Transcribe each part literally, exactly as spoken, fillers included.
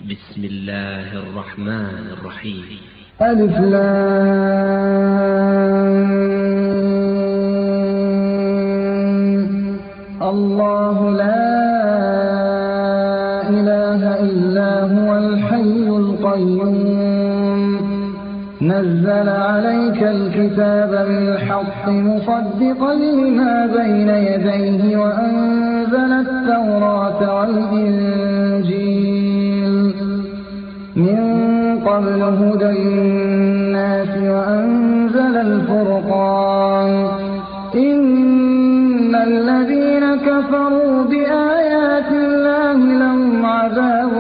بسم الله الرحمن الرحيم. ألف لام الله لا إله إلا هو الحي القيوم نزل عليك الكتاب بالحق مصدقا لما بين يديه وأنزل التوراة والإنجيل من قبل هدى للناس وأنزل الفرقان إن الذين كفروا بآيات الله لهم عذاب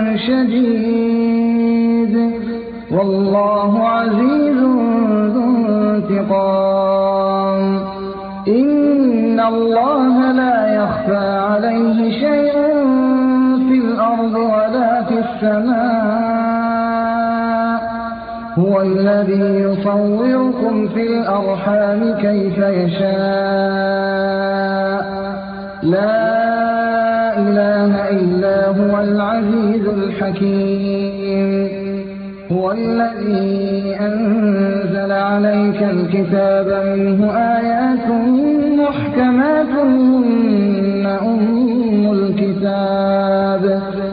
شديد والله عزيز ذو انتقام إن الله لا يخفى عليه شيء في الأرض ولا في السماء هو الذي يصوركم في الأرحام كيف يشاء لا إله إلا هو العزيز الحكيم هو الذي أنزل عليك الكتاب منه آيات محكمات هن أم الكتاب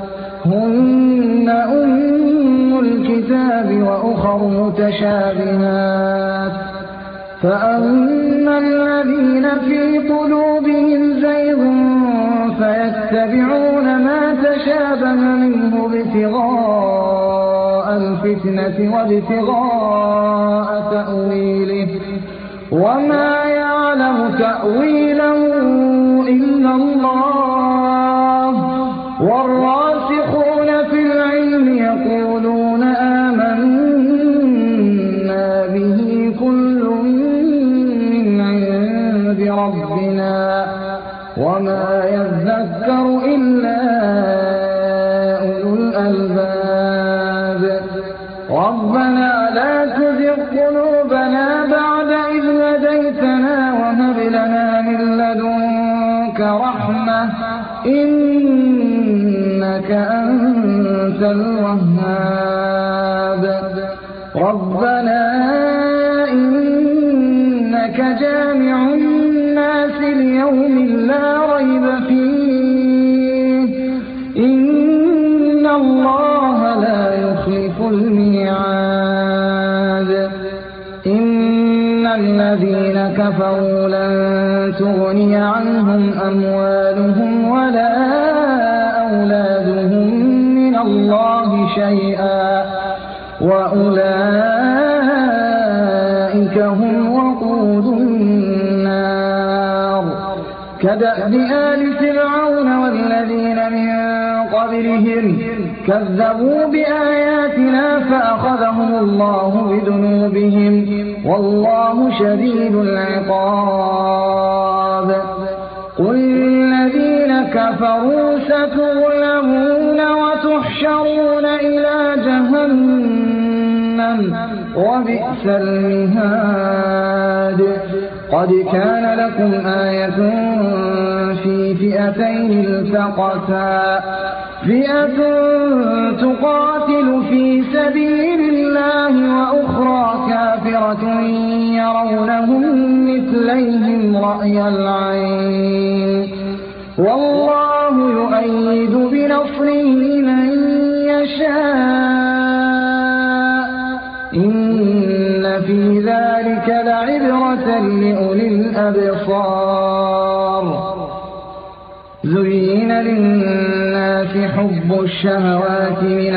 هن أم الكتاب وأخر متشابهات فأما الذين في قلوبهم زيغ فيتبعون ما تشابه منه ابتغاء الفتنة وابتغاء تأويله وما يعلم تأويله إلا الله والراسخون في العلم يقولون آمنا به كل من عند ربنا وما يذكر إلا أولو الألباب ربنا لا تزغ قلوبنا بعد إذ هديتنا وهب لنا من لدنك رحمة إنك أنت الوهاب ربنا إنك جامع الناس ليوم لا ريب فيه إن الله لا يخلف الميعاد إن الذين كفروا لن تغني عنهم أموالهم ولا أولادهم من الله شيئا وأولئك هم وقود النار كدأب آل فرعون والذين من قبلهم كذبوا بآياتنا فأخذهم الله بذنوبهم والله شديد العقاب قل الذين كفروا ستغلبون وتحشرون إلى جهنم وبئس المهاد قد كان لكم آية في فئتين التقتا فئة تقاتل في سبيل الله وأخرى كافرة يرونهم مثليهم رأي العين والله يؤيد بنصره من يشاء إن في ذلك لعبرة لأولي الأبصار زين للناس حب الشهوات من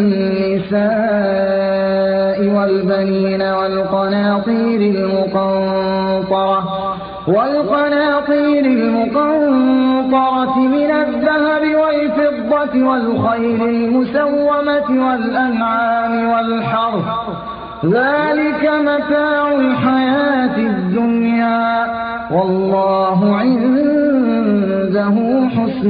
النساء والبنين والقناطير المقنطرة والقناطير المقنطرة من الذهب والفضة والخيل المسومة والأنعام والحرث ذلك متاع الحياة الدنيا والله عنده حسن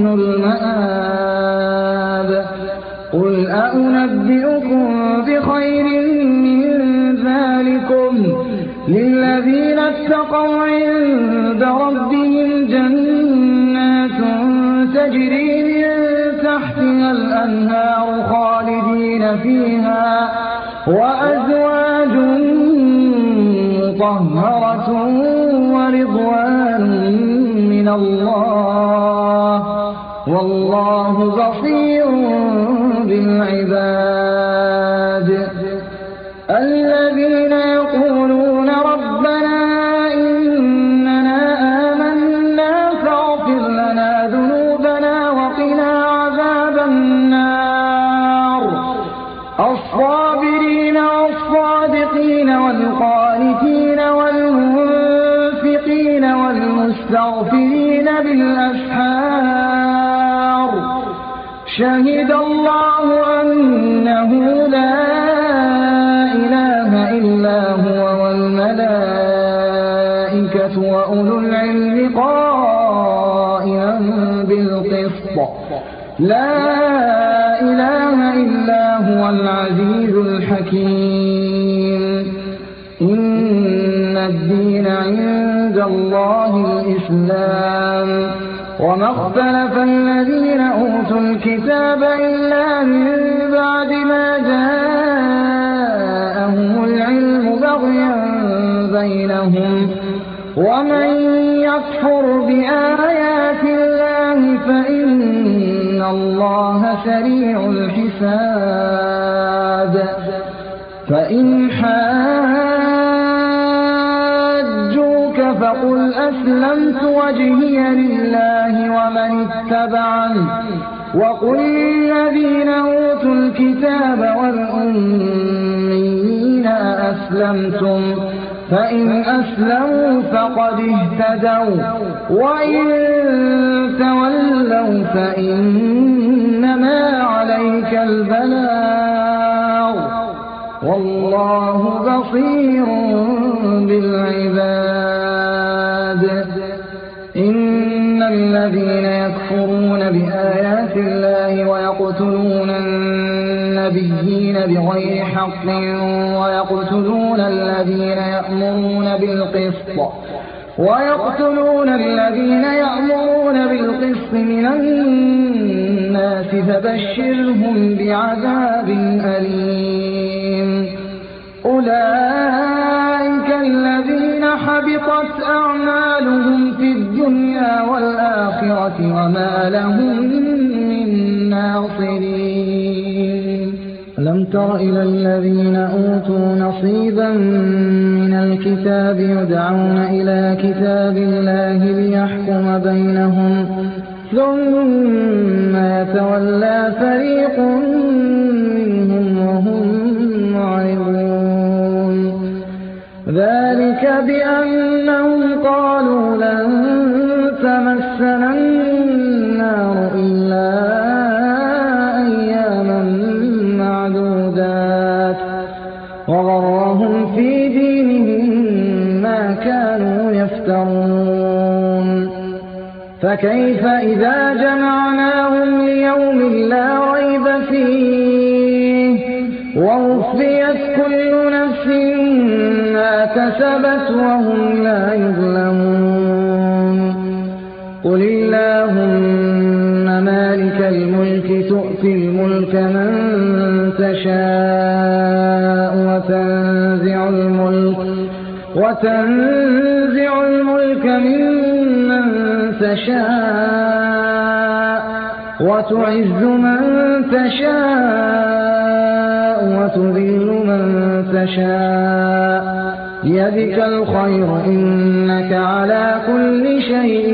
المآب قل أنبئكم بخير من ذلكم للذين اتقوا عند ربهم جنات تجري من تحتها الأنهار خالدين فيها وأزواج مطهرة ورضوان من الله والله بصير بالعباد. الذين يقولون ربنا إننا آمنا فاغفر لنا ذنوبنا وقنا عذاب النار. الصابرين والصادقين والقانتين والمنفقين والمستغفرين بالأسحار. شهد الله أنه لا إله إلا هو والملائكة وأولو العلم قائما بالقسط. لا إله إلا هو العزيز الحكيم. إن الدين عند الله الإسلام وما اختلف الذين أوتوا الكتاب إلا من بعد ما جاءهم العلم بغيا بينهم. ومن يكفر بآيات الله فإن الله سريع الحساب. فإن حاجوك فقل أسلمت وجهي لله ومن اتبعني وقل للذين أوتوا الكتاب والأميين أسلمتم فإن أسلموا فقد اهتدوا وإن تولوا فإنما عليك البلاغ والله بصير بالعباد. إن الذين يكفرون بآيات الله ويقتلون النبيين بغير حق ويقتلون الذين يأمرون بالقسط ويقتلون الذين يأمرون بالقسط من الناس فبشرهم بعذاب أليم. أولئك الذين حبطت أعمالهم في الدنيا والآخرة وما لهم من ناصرين. ألم تر إلى الذين أوتوا نصيبا من الكتاب يدعون إلى كتاب الله ليحكم بينهم ثم يتولى فريق منهم وهم معرضون. ذلك بأنهم قالوا لن تمسنا النار إلا أياما معدودات وغرهم في دينهم ما كانوا يفترون. فكيف إذا جمعناهم ليوم لا ريب فيه ووفيت كل نفس ما كسبت وهم لا يظلمون. قل اللهم مالك الملك تؤتي الملك من تشاء وتنزع الملك وتنزع الملك ممن تشاء وتعز من تشاء وتذل من تشاء بيدك الخير إنك على كل شيء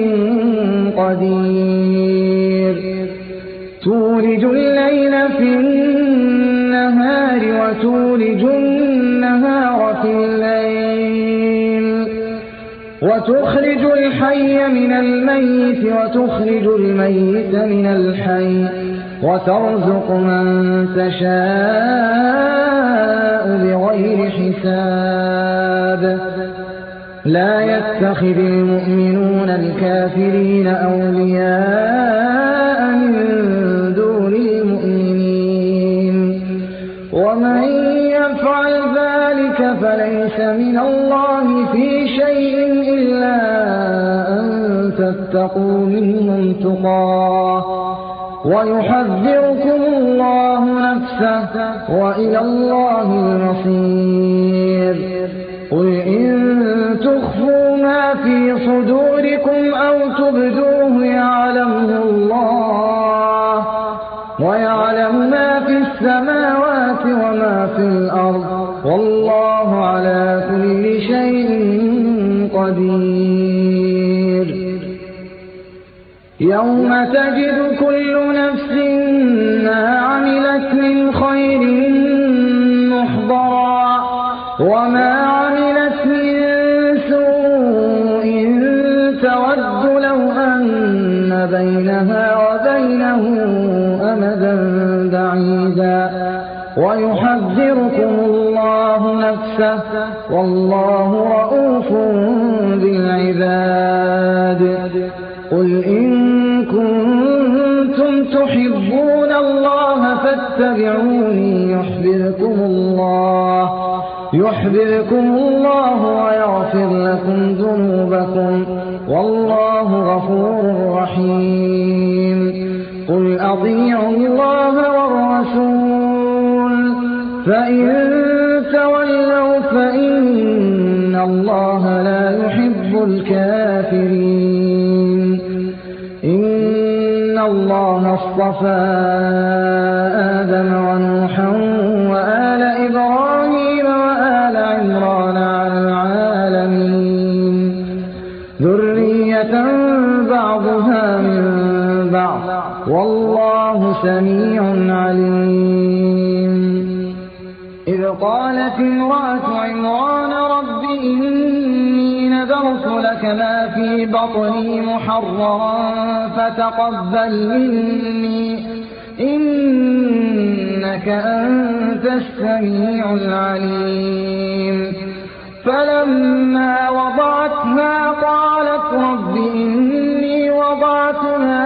قدير. تولج الليل في النهار وتولج النهار في الليل وتخرج الحي من الميت وتخرج الميت من الحي وترزق من تشاء بغير حساب. لا يتخذ المؤمنون الكافرين أولياء من دون المؤمنين ومن يفعل ذلك فليس من الله في شيء إلا أن تتقوا منهم تقاه ويحذركم الله نفسه نفسه وإلى الله المصير. قل إن تخفوا ما في صدوركم أو تبدوه يعلمه الله ويعلم ما في السماوات وما في الأرض والله على كل شيء قدير. يوم تجد كل نفس ما عملت من خير محضرا وما عملت من سوء تود لو أن بينها وبينه أمدا بعيدا ويحذركم الله نفسه والله رءوف بالعباد. قل إن كنتم تحبون الله فاتبعوني يحببكم الله يحببكم الله ويغفر لكم ذنوبكم والله غفور رحيم. قل أطيعوا الله والرسول فإن تولوا فإن الله لا يحب الكافرين. إن الله اصطفى آدم ونوحا وآل إبراهيم وآل عمران على العالمين ذرية بعضها من بعض والله سميع عليم. إذ قالت امرأة عمران رب إني نذرت لك ما في بطني محررا فتقبل مني إنك أنت السميع العليم. فلما وضعتها قالت رب إني وضعتها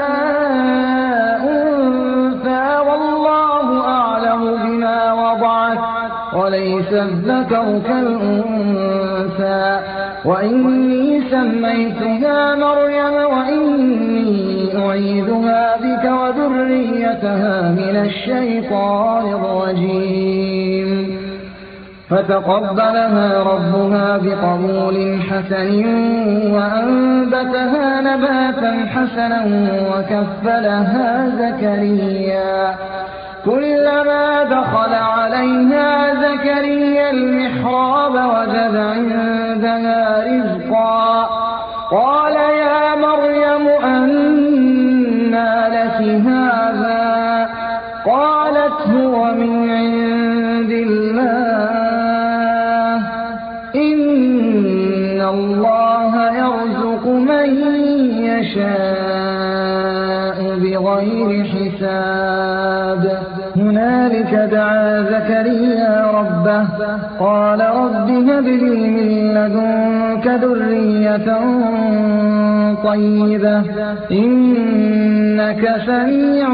أنثى والله أعلم بما وضعت وليس الذكر كالأنثى وإني سميتها مريم وإني أعيذها بك وذريتها من الشيطان الرجيم. فتقبلها ربها بقبول حسن وأنبتها نباتا حسنا وكفلها زكريا. كلما دخل عليها زكريا المحراب وجد عندها رزقا قال يا مريم أنى لك هذا قالت هو من عند الله إن الله يرزق من يشاء بغير حساب. هنالك دعا زكريا ربه قال رب هب لي من لدنك ذرية طيبة إنك سميع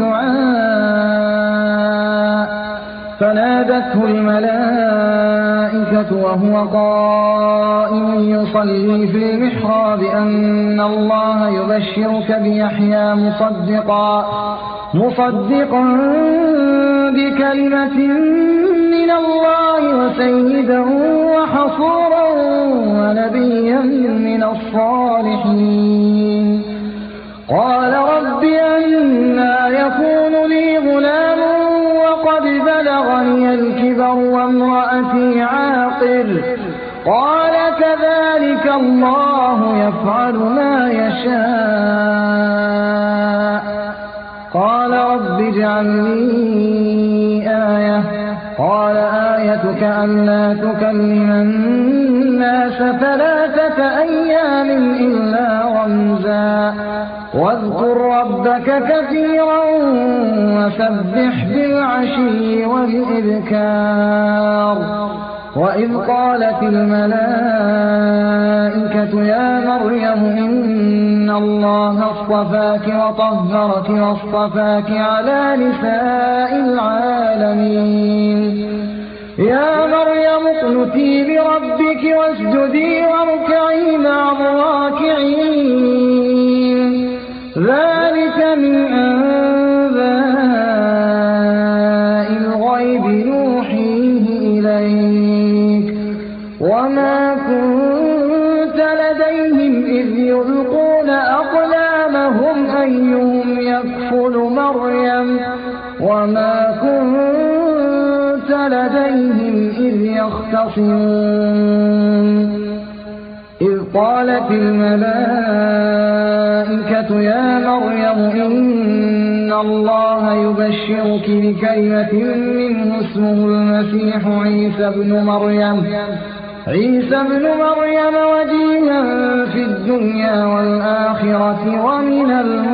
الدعاء. فنادته الملائكة وهو قائم يصلي في المحراب أن الله يبشرك بيحيى مصدقا مصدقا بكلمة من الله وسيدا وحصورا ونبيا من الصالحين. قال رب أنى يكون لي غلام وقد بلغني الكبر وامرأتي عاقر قال كذلك الله يفعل ما يشاء. قال رب اجعل لي آية قال آيتك ألا تكلم الناس ثلاثة أيام إلا رمزا واذكر ربك كثيرا وسبح بالعشي والإبكار. وإذ قالت الملائكة يا مريم إن الله اصطفاك وطهرك واصطفاك على نساء العالمين. يا مريم اقنتي لربك واسجدي واركعي مع الراكعين. ذلك من أنباء وما كنت لديهم إذ يختصمون إذ قالت الملائكة يا مريم إن الله يبشرك بكلمة منه اسمه المسيح عيسى ابن مريم عيسى ابن مريم وجيها في الدنيا والآخرة ومن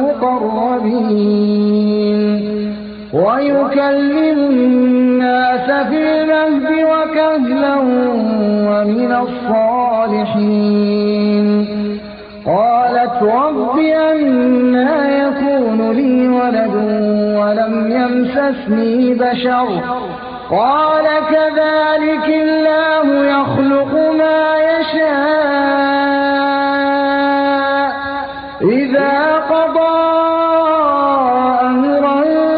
المقربين ويكلم الناس في المهد وكهلا ومن الصالحين قالت رب أنى يكون لي ولد ولم يمسسني بشر قال كذلك الله يخلق ما يشاء إذا قضى أمرا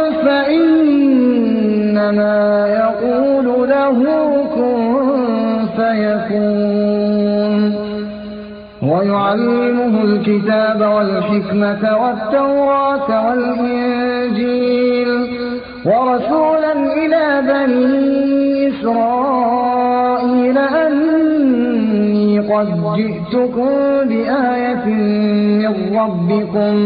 فإنما يقول له كن فيكون ويعلمه الكتاب والحكمة والتوراة والإنجيل ورسولا إلى بني إسرائيل أني قد جئتكم بآية من ربكم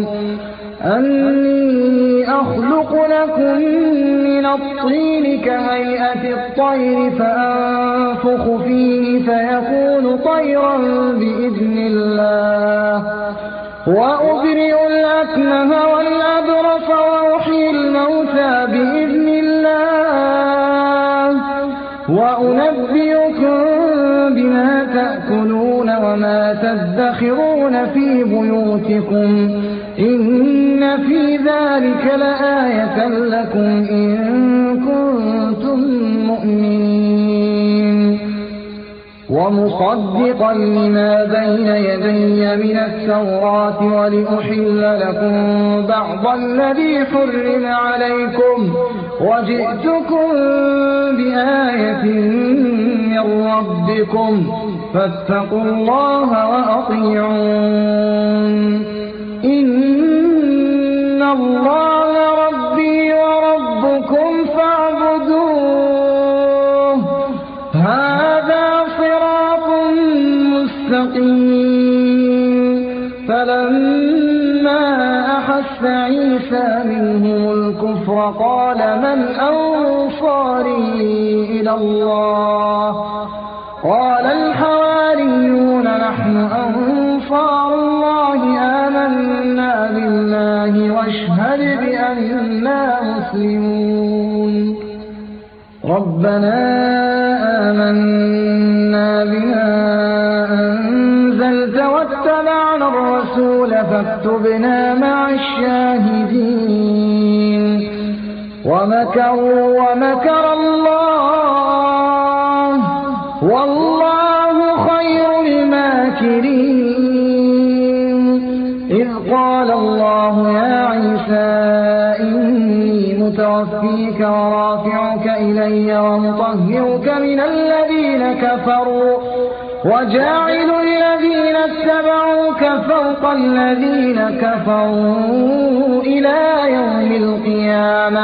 أني أخلق لكم من الطين كهيئة الطير فأنفخ فيه فيكون طيرا بإذن الله وأبرئ الأكمه والأبرص وأحيي الموتى بإذن الله وأنبئكم بما تأكلون وما تدخرون في بيوتكم إن في ذلك لآية لكم إن كنتم مؤمنين ومصدقا لما بين يدي من التوراة ولأحل لكم بعض الذي حرم عليكم وجئتكم بآية من ربكم فاتقوا الله وأطيعون إن الله ربي وربكم فاعبدوه هذا صراط مستقيم فلما أحس عيسى منهم الكفر قال من أنصاري إلى الله قال الحواريون نحن أنصار الله آمنا بالله واشهد بأننا مسلمون ربنا آمنا بما أنزلت واتبعنا الرسول فاكتبنا مع الشاهدين ومكروا ومكر الله والله خير الماكرين إذ قال الله يا عيسى إني متوفيك ورافعك إلي ومطهرك من الذين كفروا وجاعل الذين اتبعوك فوق الذين كفروا إلى يوم القيامة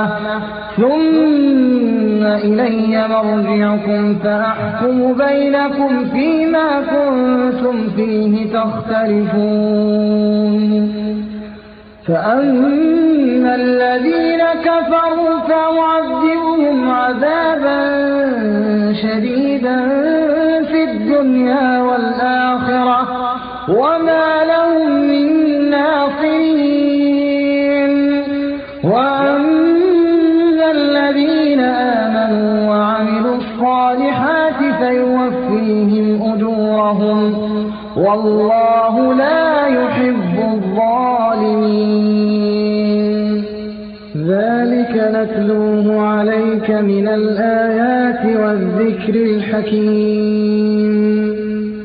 ثم إلي مرجعكم فأحكم بينكم فيما كنتم فيه تختلفون فأما الذين كفروا فأعذبهم عذابا شديدا في الدنيا والآخرة وما لهم من ناصرين وأما الذين آمنوا وعملوا الصالحات فيوفيهم أجورهم والله لا يحب الظالمين ذلك نتلوه عليك من الآيات والذكر الحكيم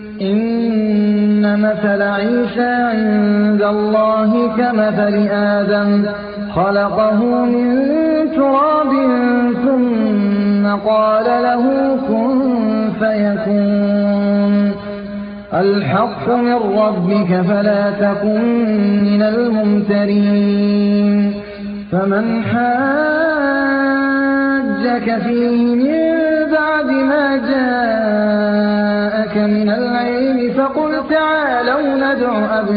إن مثل عيسى عند الله كمثل آدم خلقه من تراب ثم قال له كن فيكون الحق من ربك فلا تكن من الممترين فمن حاجك لك فيه من بعد ما جاءك من العلم فقل تعالوا ندع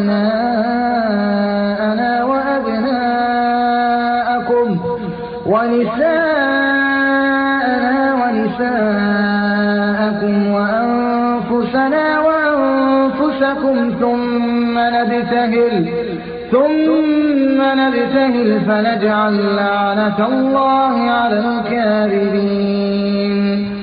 أبناءنا وأبناءكم ونساءنا ونساءكم وأنفسنا وأنفسكم ثم نبتهل ثم نبتهل فنجعل لعنة الله على الكاذبين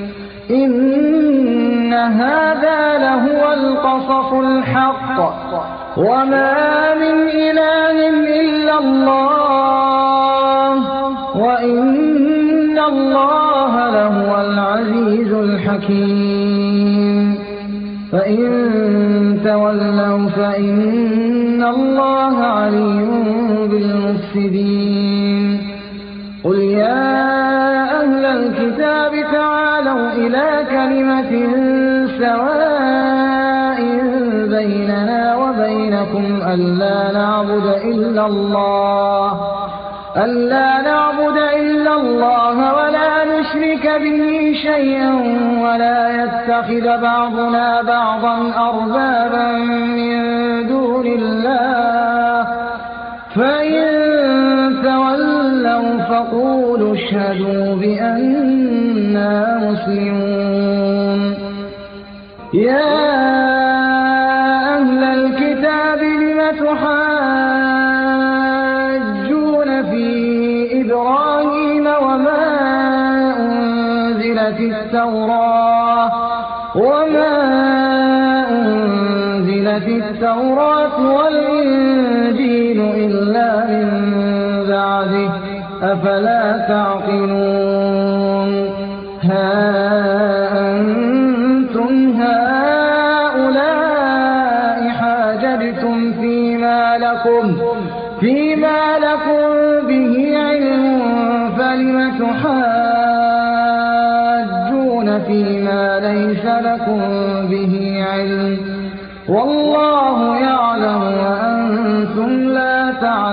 إن هذا لهو القصص الحق وما من إله إلا الله وإن الله لهو العزيز الحكيم فإن تولوا فإن الله عليم بالمفسدين قل يا أهل الكتاب تعالوا إلى كلمة سواء بيننا وبينكم ألا نعبد إلا الله ألا نعبد إلا الله ولا نشرك به شيئا ولا يتخذ بعضنا بعضا أربابا من دون الله فإن تولوا فقولوا اشهدوا بأننا مسلمون يا أهل الكتاب لم تحاجون في إبراهيم وما أنزلت التوراة وما أنزلت التوراة والإنجيل إلا من بعده أفلا تعقلون ها أنتم هؤلاء حاججتم فيما لكم فيما لكم به علم فلم تحاجون فيما ليس لكم به علم والله يعلم وأنتم لا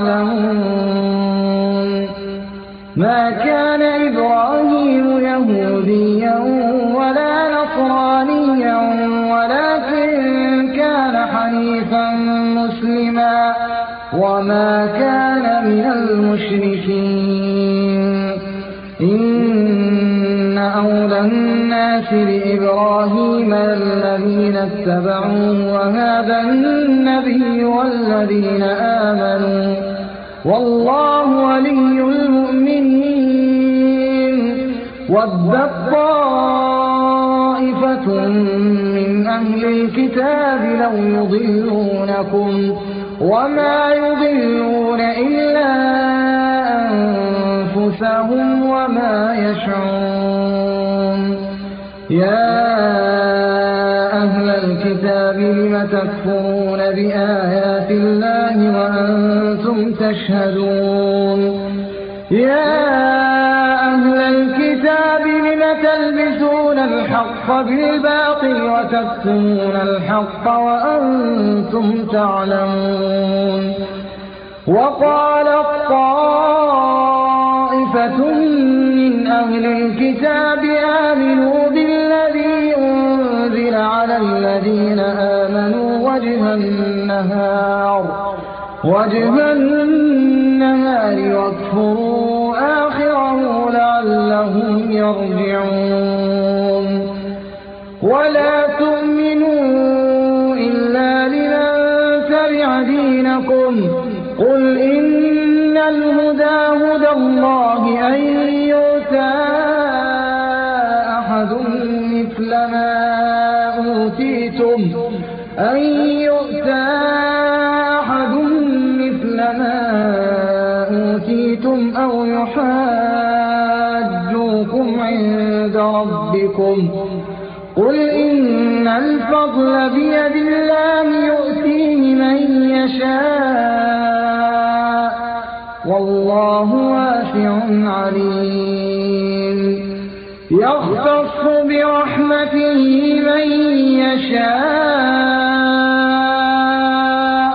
تعلمون ما كان إبراهيم يهوديا ولا نصرانيا ولكن كان حنيفا مسلما وما كان من المشركين إن أولى الناس بإبراهيم الذين اتبعوه وهذا النبي والذين آمنوا والله ولي المؤمنين ودت طائفة من أهل الكتاب لو يضلونكم وما يضلون إلا أنفسهم وما يشعرون يا أهل الكتاب لم تكفرون بآيات الله وأنتم تشهدون يا أهل الكتاب لم تلبسون الحق بالباطل وتكتمون الحق وأنتم تعلمون وقالت طائفة من أهل الكتاب آمنوا بالذي أنزل على الذين آمنوا وجه النهار وجه النهار واكفروا آخره لعلهم يرجعون ولا تؤمنوا إلا لمن تبع دينكم قل إن الهدى هدى الله أن يؤتى أحد مثل ما أوتيتم أن يؤتى أحد مثل ما أوتيتم أو يحاجوكم عند ربكم قل إن الفضل بيد الله يؤتيه من يشاء والله واسع عليم يختص برحمته من يشاء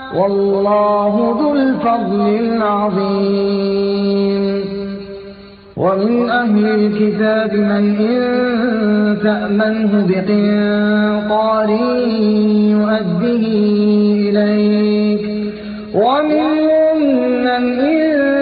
والله ذو الفضل العظيم ومن أهل الكتاب من إن تأمنه بقنطار يؤده إليك ومنهم من إن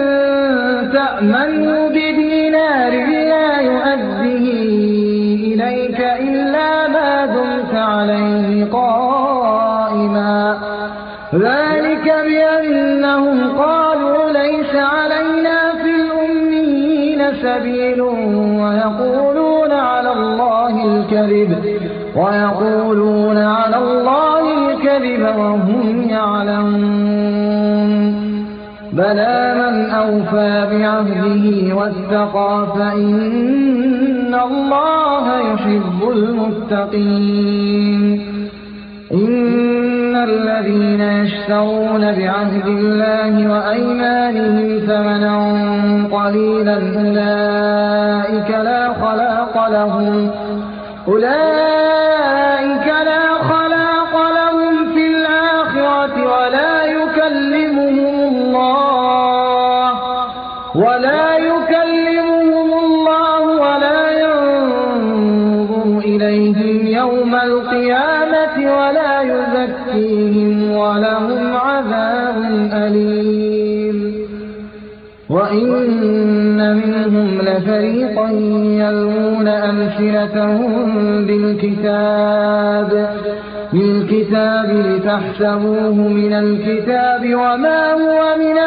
تأمنه بدينار لا يؤده إليك إلا ما دمت عليه قائما ذلك بأنهم قالوا ليس علينا في الأميين سبيل ويقولون على الله الكذب ويقولون على الله الكذب وهم يعلمون بلى من أوفى بعهده واتقى فإن الله يحب المتقين إن الذين يشترون بعهد الله وأيمانهم ثمنا قليلا أولئك لا خلاق لهم أولئك لا خلاق لهم في الآخرة ولا يكلمهم الله ولا يكلمهم الله ولا ينظر إليهم يوم القيامة ولا يزكيهم ولهم عذاب أليم وإن منهم لفريقا يلوون ألسنتهم بالكتاب بالكتاب لتحسبوه من الكتاب وما هو من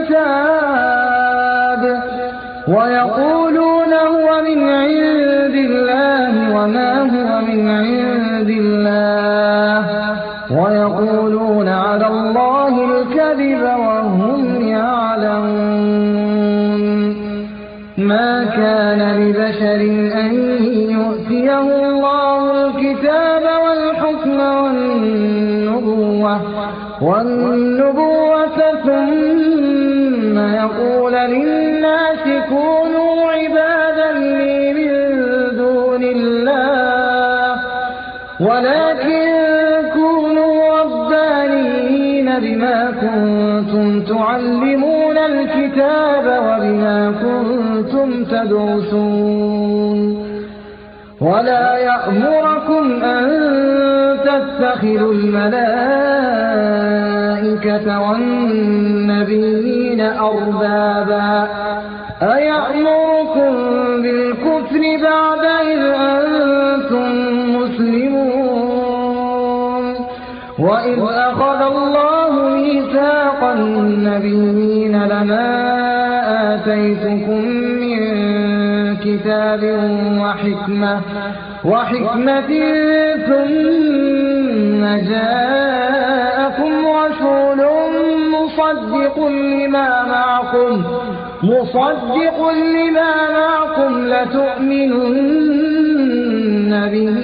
الكتاب ويقولون هو من عند الله وما هو من عند الله ويقولون على الله الكذب وهم يعلمون ما كان لبشر أن يؤتيه الله الكتاب والحكم والنبوة والنبوة ثم يقول للناس كونوا عبادا لي من دون الله ولكن كونوا ربانيين بما كنتم تعلمون الكتاب وبما كنتم تدرسون ولا يأمركم أن تتخذوا الملائكة والنبيين أربابا أيأمركم بالكفر بعد إذ أنتم مسلمون وإذ أخذ الله ميثاق النبيين لما آتيتكم من كتاب وحكمة وحكمة ثم جاءكم رسول مصدق لما معكم مصدق لما معكم لتؤمنن به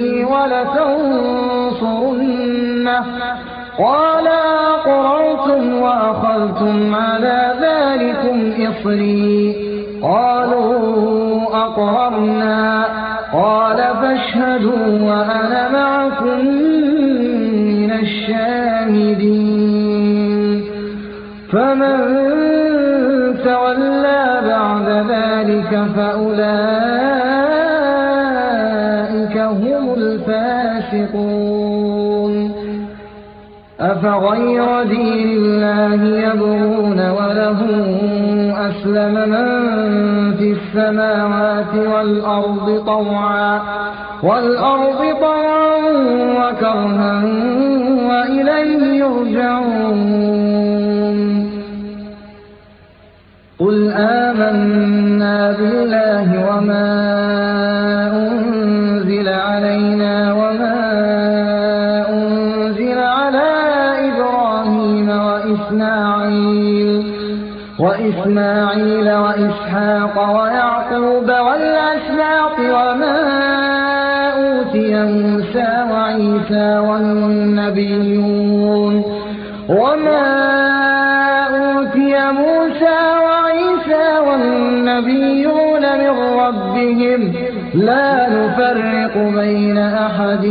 ولتنصرنه قال أقررتم وأخذتم على ذلكم إصري قالوا أقررنا قال فاشهدوا وأنا معكم من الشاهدين فمن تولى بعد ذلك فأولئك هم الفاسقون أفغير دين الله يبغون وله أسلم من في السماوات والأرض طوعا والأرض طوعا وكرها وإليه يرجعون قل آمنا بالله وما أنزل علينا وما أنزل على إبراهيم وإسماعيل وإسماعيل وإسحاق ويعقوب والأسباط وما أوتي موسى وعيسى والنبيون وما أوتي موسى وعيسى والنبيون من ربهم لا نفرق بين أحد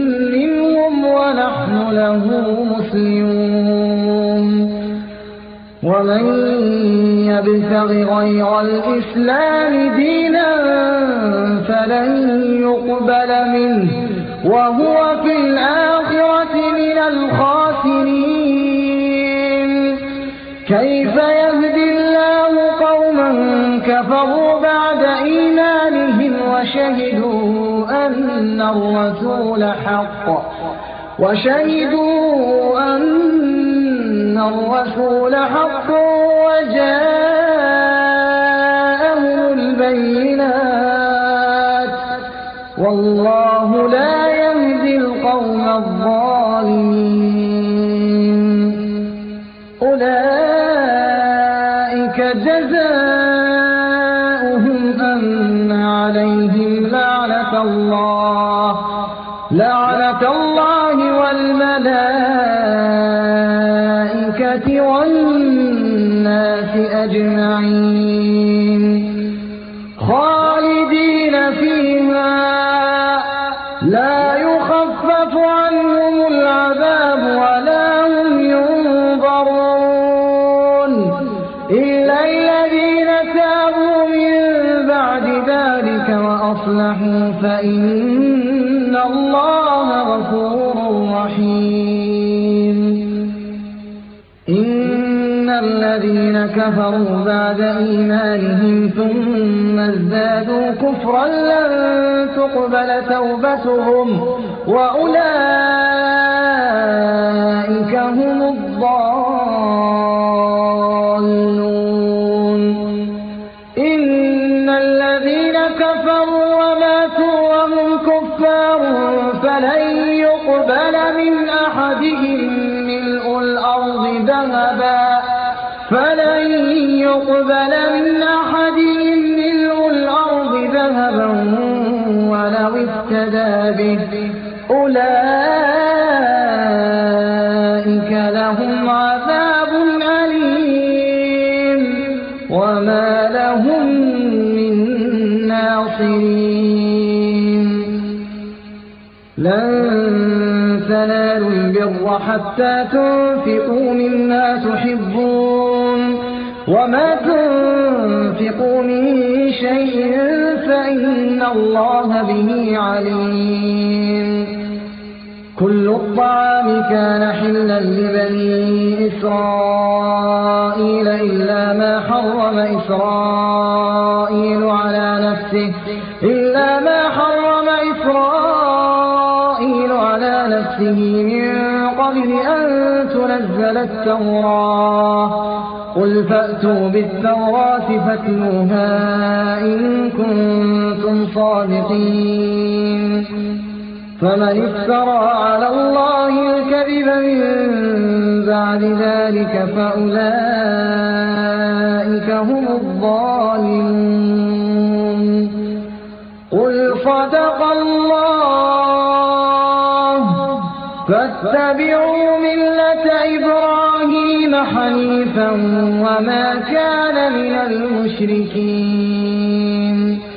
منهم ونحن له مسلمون ومن يبتغ غير الإسلام دينا فلن يقبل منه وهو في الآخرة من الخاسرين. كيف يهدي الله قوما كفروا بعد إيمانهم وشهدوا أن الرسول حق وشهدوا أن الرسول حق وجاءهم البينات والله لا يهدي القوم الظالمين. أولئك جزاؤهم أن عليهم لعنة الله لعنة الله والملائكة والناس أجمعين خالدين فيها لا يخفف عنهم العذاب ولا هم ينظرون إلا الذين تابوا من بعد ذلك وأصلحوا فإن الله غفور رحيم. إن الذين كفروا بعد إيمانهم ثم ازدادوا كفرا لن تقبل توبتهم وأولئك هم الضالون. إن الذين كفروا وماتوا وهم كفار فلن يقبل من أحدهم ملء الأرض ذهبا فلن يقبل من أحدهم ملء الأرض ذهبا ولو افتدى به أولئك لهم عذاب أليم وما لهم من ناصرين. لن تنالوا البر حتى تنفقوا مما تحبون وما تنفقوا من شيء فإن الله به عليم. كل الطعام كان حلا لبني إسرائيل إلا ما حرم إسرائيل على نفسه إلا ما حرم إسرائيل على نفسه من قبل أن تنزل التوراة. قل فأتوا بالتوراة فاتلوها إن كنتم صادقين. فمن افترى على الله الكذب من بعد ذلك فأولئك هم الظالمون. قل صدق الله فاتبعوا ملة إبراهيم حنيفا وما كان من المشركين.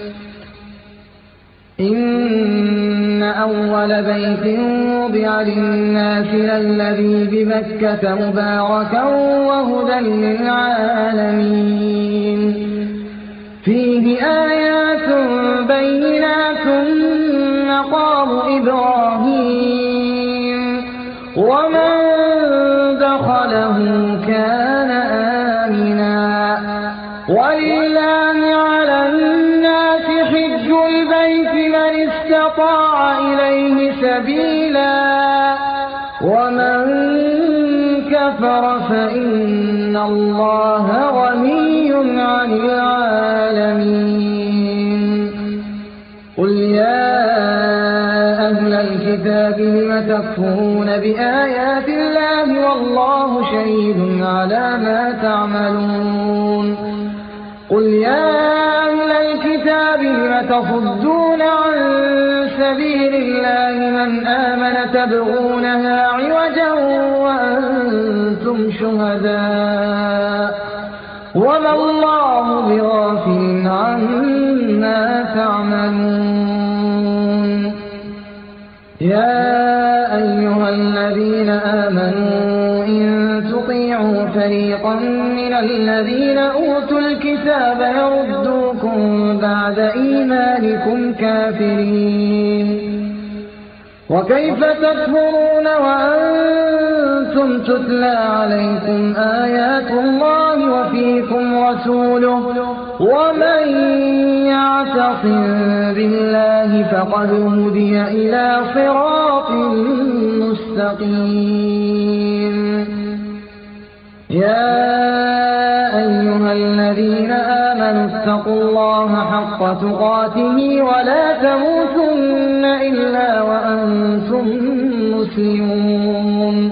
إن أول بيت وضع للناس للذي بمكة مباركا وهدى للعالمين فيه آيات بينات مقام إبراهيم ومن دخله كان آمنا ولله على الناس حج البيت من استطاع إليه سبيلا ومن كفر فإن الله غني عن العالمين. قل يا أهل الكتاب لم تكفرون بآيات الله والله شهيد على ما تعملون. قل يا أهل الكتاب لم تصدون عن سبيل الله من آمن تبغونها عوجا وأنتم شهداء وما الله بغافل عما تعملون. يا أيها الذين آمنوا إن تطيعوا فريقا من الذين أوتوا الكتاب يردوكم بعد إيمانكم كافرين وكيف تكفرون وأنتم تتلى عليكم آيات الله وفيكم رسوله ومن يعتصم بالله فقد هدي إلى صراط مستقيم. يا أيها الذين آمنوا اتقوا الله حق تقاته ولا تموتن إلا وأنتم مسلمون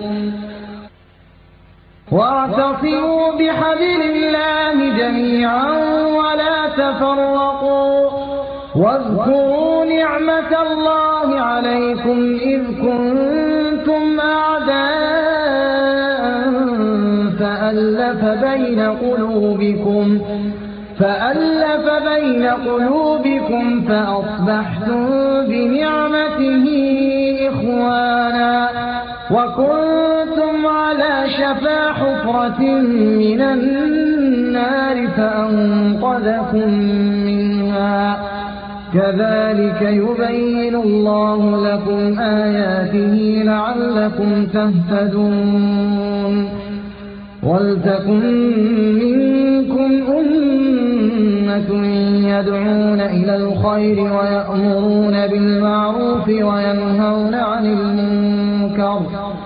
واعتصموا بحبل الله جميعا ولا تفرقوا واذكروا نعمة الله عليكم إذ كنتم أعداء فألف بين قلوبكم فألف بين قلوبكم فأصبحتم بنعمته إخوانا وكنتم على شفا حفرة من النار فأنقذكم منها كذلك يبين الله لكم آياته لعلكم تهتدون. ولتكن منكم أمة يدعون إلى الخير ويأمرون بالمعروف وينهون عن المنكر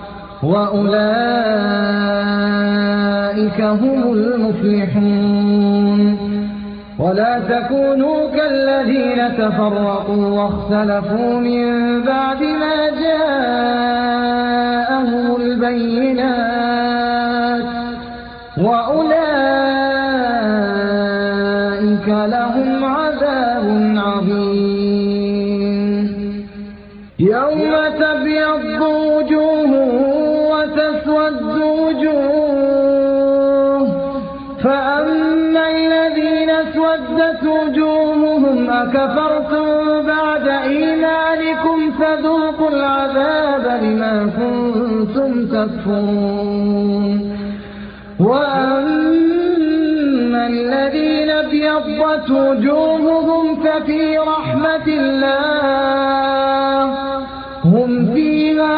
وأولئك هم المفلحون. ولا تكونوا كالذين تفرقوا واختلفوا من بعد ما جاءهم البينات وأولئك لهم عذاب عظيم. يوم تبيض وجوه وتسود وجوه فأما الذين اسودت وجوههم أكفرتم بعد إيمانكم فذوقوا العذاب بما كنتم تكفرون. وأما الذين ابيضت وجوههم ففي رحمة الله هم فيها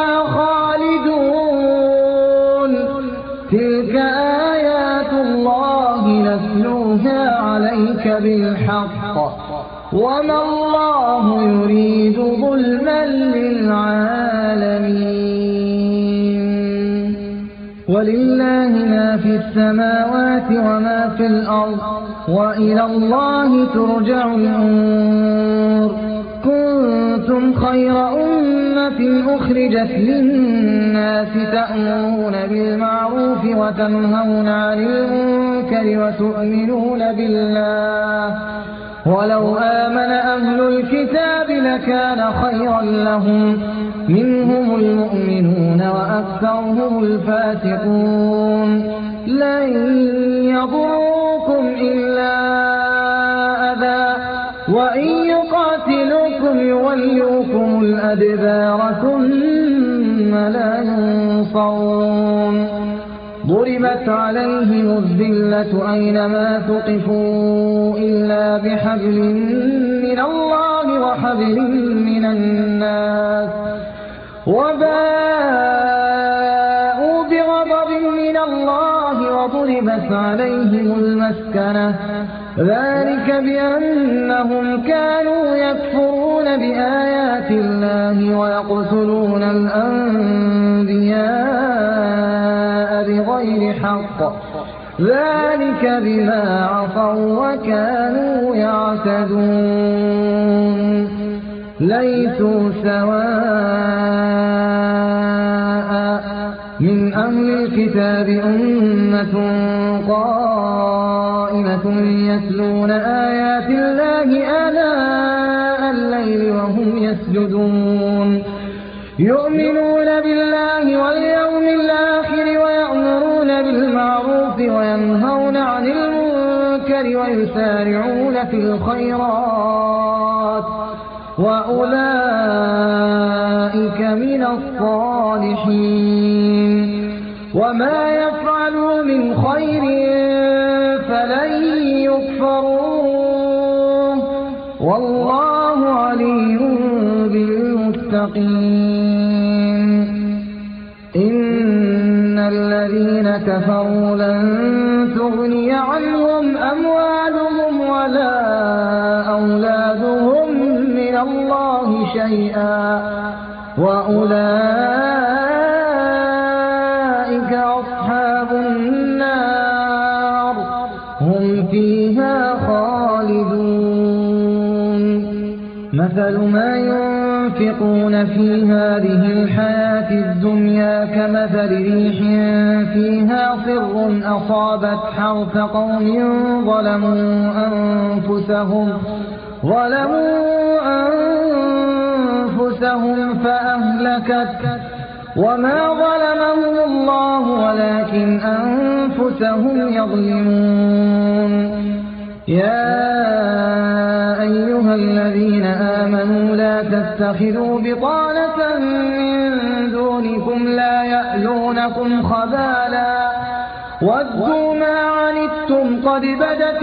خالدون. تلك آيات الله نتلوها عليك بالحق وما الله يريد ظلما للعالمين. ولله ما في السماوات وما في الأرض وإلى الله ترجع الأمور. كنتم خير أمة أخرجت للناس تأمرون بالمعروف وتنهون عن المنكر وتؤمنون بالله ولو آمن أهل الكتاب لكان خيرا لهم منهم المؤمنون وأكثرهم الفاسقون. لن يضروكم إلا أذى وإن يقاتلوكم يولوكم الأدبار ثم لا ينصرون. ضربت عليهم الذلة أينما ثقفوا إلا بحبل من الله وحبل من الناس وباءوا بغضب من الله وضربت عليهم المسكنة ذلك بأنهم كانوا يكفرون بآيات الله ويقتلون الأنبياء بغير حق ذلك بما عصوا وكانوا يعتدون. ليسوا سواء من أهل الكتاب أمة قائمة يتلون آيات الله آناء الليل وهم يسجدون يؤمنون بالله واليوم الآخر ويأمرون بالمعروف وينهون عن المنكر ويسارعون في الخيرات وأولئك من الصالحين. وما يفعلوا من خير فلن يكفروه والله عليم بالمتقين إن الذين كفروا لن تغني عنهم أموالهم ولا أولادهم من الله شيئا وأولئك أصحاب النار هم فيها خالدون مثل ما ينفقون في هذه الحياة الدنيا كمثل ريح فيها صر أصابت حرث قوم ظلموا أنفسهم ظلموا أنفسهم فأهلكت وما ظلمهم الله ولكن أنفسهم يظلمون يا أيها الذين آمنوا لا تتخذوا بطانة من دونكم لا يألونكم خبالا ودوا ما عنتم قد بدت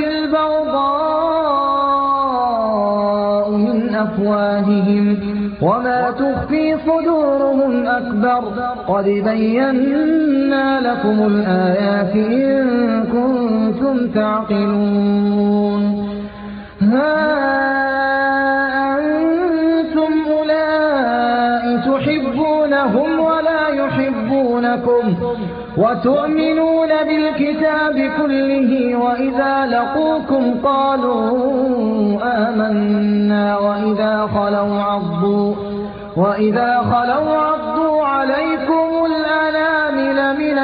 البغضاء من أفواههم وما تخفي صدورهم أكبر قد بينا لكم الآيات إن كنتم تعقلون ها أنتم أولئك تحبونهم ولا يحبونكم وتؤمنون بالكتاب كله وإذا لقوكم قالوا آمنا وإذا خلوا عضوا وإذا خلوا عضوا عليكم الأنامل من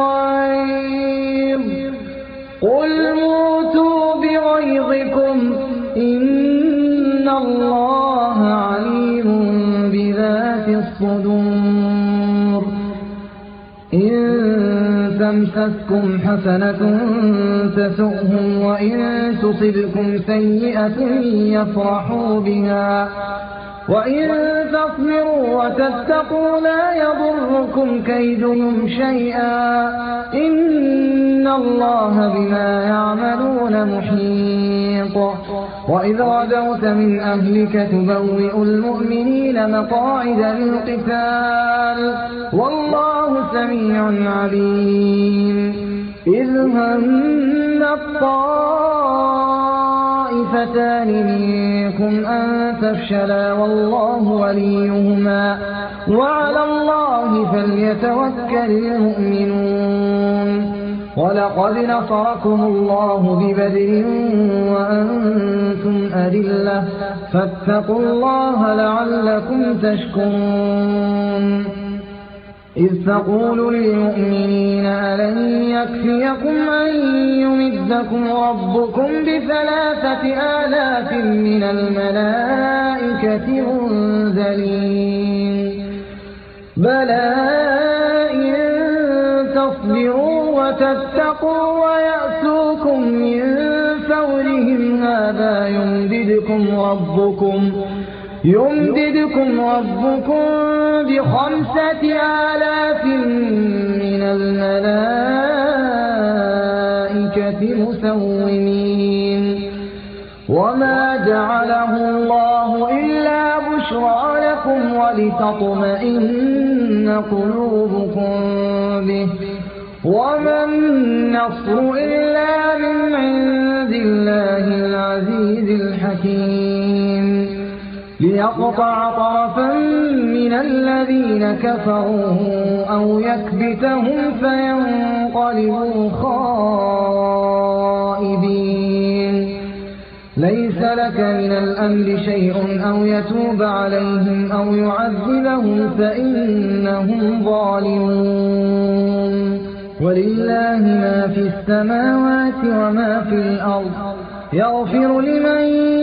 الغيظ قل موتوا بغيظكم إن الله عليم بذات الصدور إن تمسسكم حسنة تسؤهم وإن تصبكم سيئة يفرحوا بها وإن تصبروا وتتقوا لا يضركم كيدهم شيئا إن الله بما يعملون محيط وإذ غدوت من أهلك تبوئ المؤمنين مقاعد للقتال والله سميع عليم إذ هم الطائفتان منكم أن تفشلا والله وليهما وعلى الله فليتوكل المؤمنون ولقد نصركم الله ببدر وأنتم أذلة فاتقوا الله لعلكم تشكرون إذ تقول للمؤمنين ألن يكفيكم أن يمدكم ربكم بثلاثة آلاف من الملائكة منزلين بلى إن تصبروا وتتقوا ويأتوكم من فورهم هذا يمددكم ربكم يمددكم ربكم بخمسة آلاف من الملائكة مسومين وما جعله الله إلا بشرى لكم ولتطمئن قلوبكم به وما النصر إلا من عند الله العزيز الحكيم ليقطع طرفا من الذين كفروا أو يكبتهم فينقلبوا خائبين ليس لك من الأمر شيء أو يتوب عليهم أو يعذبهم فإنهم ظالمون ولله ما في السماوات وما في الأرض يغفر لمن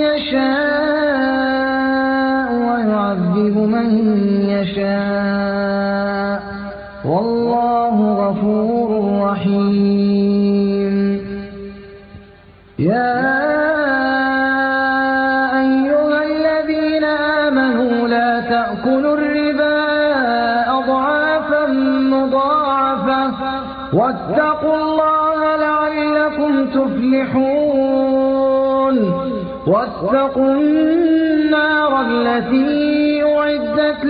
يشاء ويعذب من يشاء والله غفور رحيم يا أيها الذين آمنوا لا تأكلوا الربا أضعافا مضاعفة واتقوا الله لعلكم تفلحون واتقوا النار التي أعدت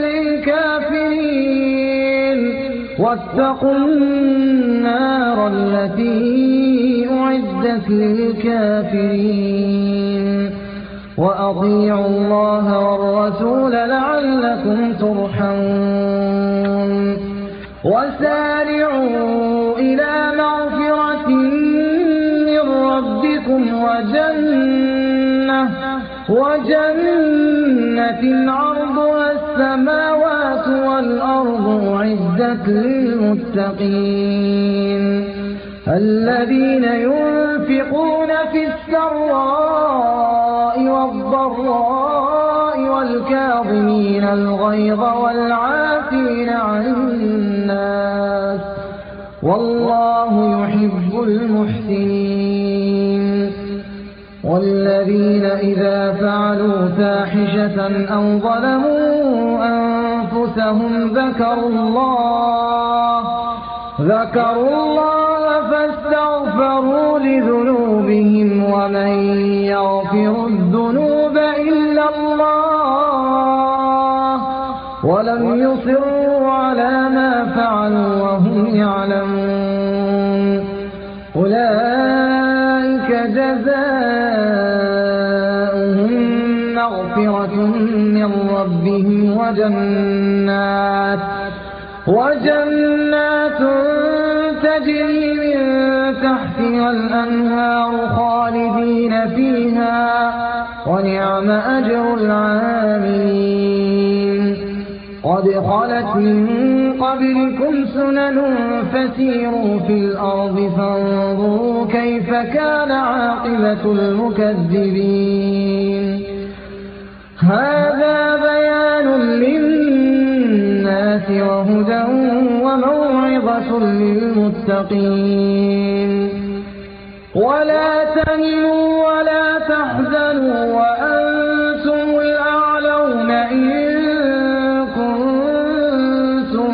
للكافرين واتقوا النار التي أعدت للكافرين وأطيعوا الله والرسول لعلكم ترحمون وسارعوا إلى مغفرة من ربكم وجنة وجنة عرضها السماوات والأرض أعدت للمتقين الذين ينفقون في السراء والضراء والكاظمين الغيظ والعافين عن الناس والله يحب المحسنين والذين إذا فعلوا فاحشة أو ظلموا أنفسهم ذكروا الله ذكروا الله فاستغفروا لذنوبهم ومن يغفر الذنوب إلا الله ولم يصروا على ما فعلوا وهم يعلمون أولئك جزاؤهم مغفرة من ربهم وجنات وجنات تجري من تحتها الأنهار خالدين فيها ونعم أجر العاملين قد خلت من قبلكم سنن فسيروا في الأرض فانظروا كيف كان عاقبة المكذبين هذا بيان للناس وهدى وموعظة للمتقين ولا تهنوا ولا تحزنوا وأنتم الأعلون إن كنتم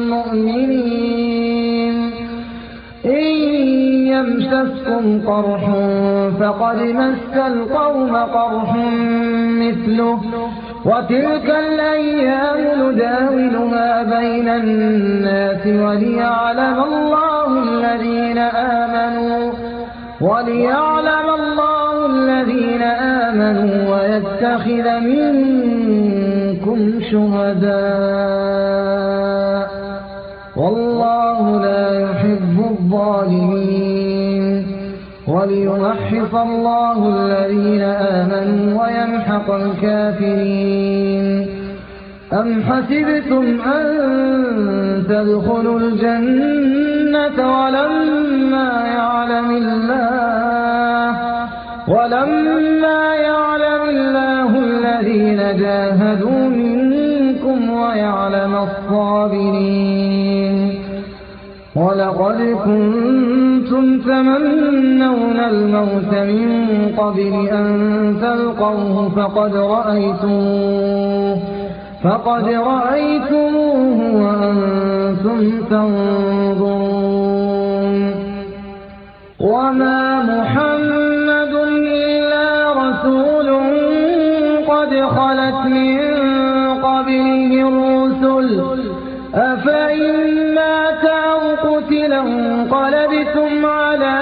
مؤمنين إن يمسسكم قرح فقد مس القوم قرح مثله وتلك الأيام نداولها بين الناس وليعلم الله الذين آمنوا وليعلم الله الذين آمنوا ويتخذ منكم شهداء والله لا يحب الظالمين وليمحص الله الذين آمنوا ويمحق الكافرين أم حسبتم أن تدخلوا الجنة ولما يعلم الله ولما يعلم الله الذين جاهدوا منكم ويعلم الصابرين ولقد كنتم تمنون الموت من قبل أن تلقوه فقد رأيتموه فقد رأيتموه وأنتم تنظرون وما محمد إلا رسول قد خلت من قبله الرسل أفإن مات أو قتل انقلبتم على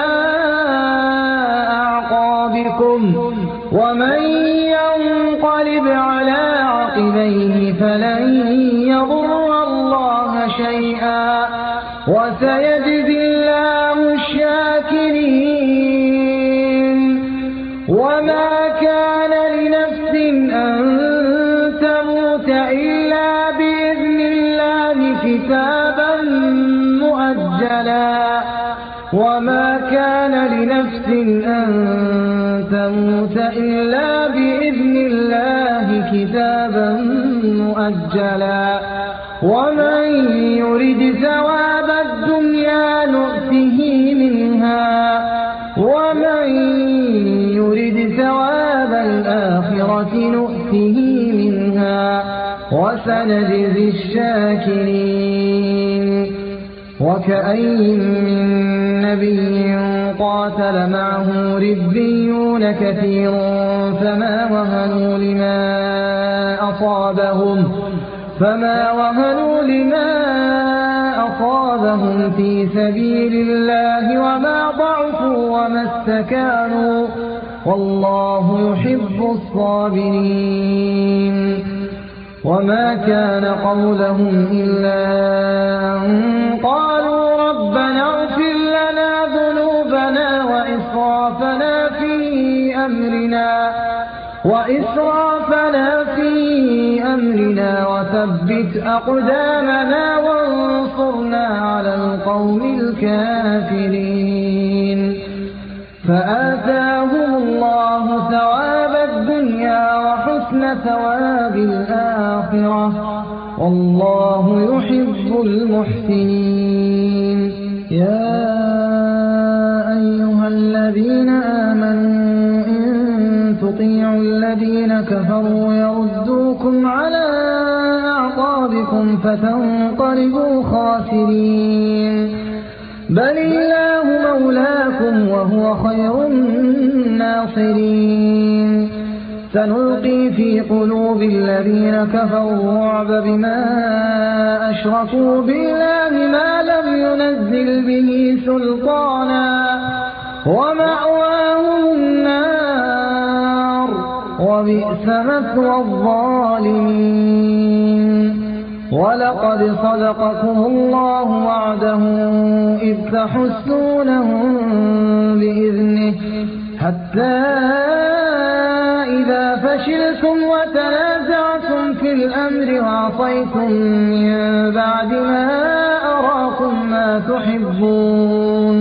أعقابكم ومن ينقلب على عقبيه فلن يضر الله شيئا وسيجزي الله الشاكرين وما كان لنفس أن تموت إلا بإذن الله كتابا مؤجلا وما كان لنفس أن تموت إلا بإذن الله كتابا مؤجلا ومن يرد ثواب الدنيا نؤته منها ومن يرد ثواب الآخرة نؤته منها وسنجزي الشاكرين وكأين من نبي قاتل معه ربيون كثير فما وهنوا لما أصابهم فما وهنوا لما أصابهم في سبيل الله وما ضعفوا وما استكانوا والله يحب الصابرين. وما كان قولهم إلا أن قالوا ربنا اغفر لنا ذنوبنا وإسرافنا في أمرنا وإسرافنا في أمرنا وثبت أقدامنا وانصرنا على القوم الكافرين. فآتاهم الله ثواب الدنيا وحسن ثواب الآخرة والله يحب المحسنين. يا أيها الذين آمنوا إن تطيعوا الذين كفروا يردوكم على أعقابكم فتنقلبوا خاسرين. بل الله مولاكم وهو خير الناصرين. سنلقي في قلوب الذين كفروا الرعب بما أشركوا بالله ما لم ينزل به سلطانا ومأواهم النار وبئس مثوى الظالمين. ولقد صدقكم الله وعده إذ تحسونهم بإذنه حتى إذا فشلتم وتنازعتم في الأمر وعصيتم من بعد ما أراكم ما تحبون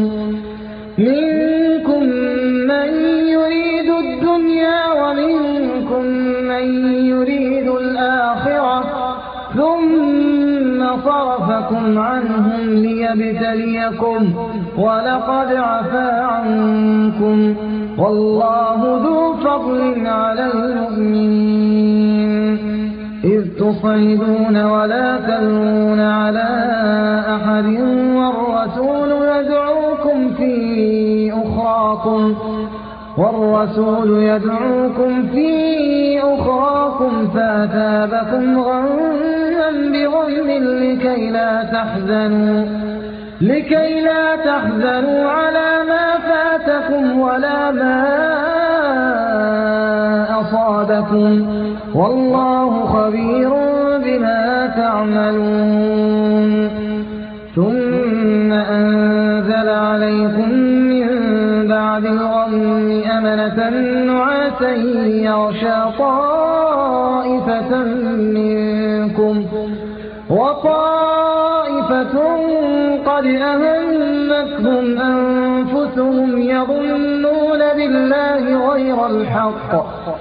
منكم من يريد الدنيا ومنكم من يريد الآخرة ثم صرفكم عنهم ليبتليكم ولقد عفا عنكم والله ذو فضل على المؤمنين. إذ تصعدون ولا تلوون على أحد والرسول يدعوكم في أخراكم والرسول يدعوكم في أخراكم فأثابكم غما بغم لكي لا تحزنوا لكي لا تحزنوا على ما فاتكم ولا ما أصابكم والله خبير بما تعملون. ثم أنزل عليكم من بعد الغم أمنة نعاسا يغشى طائفة منكم وطائفة قد أهمتهم أنفسهم يظنون بالله غير الحق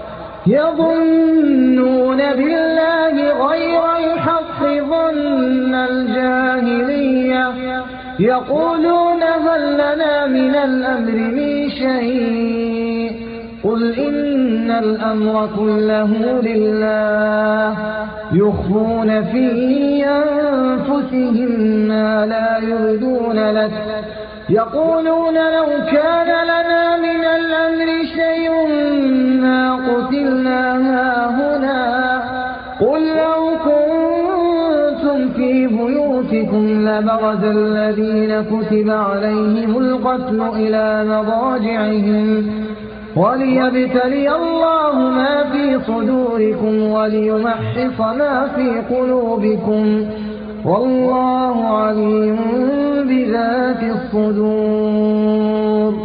يظنون بالله غير الحق ظن الجاهلية يقولون هل لنا من الأمر من شيء قل إن الأمر كله لله يخفون في أنفسهم ما لا يبدون لك يقولون لو كان لنا من الأمر شيء ما قتلنا هاهنا قل لو كنتم في بيوتكم لبرز الذين كتب عليهم القتل إلى مضاجعهم وليبتلي الله ما في صدوركم وليمحص ما في قلوبكم والله عليم بذات الصدور.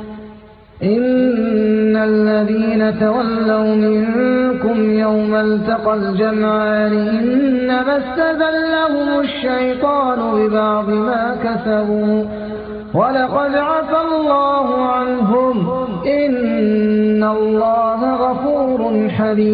إن الذين تولوا منكم يوم التقى الجمعان إنما استزلهم الشيطان ببعض ما كسبوا ولقد عفى الله عنهم إن الله غفور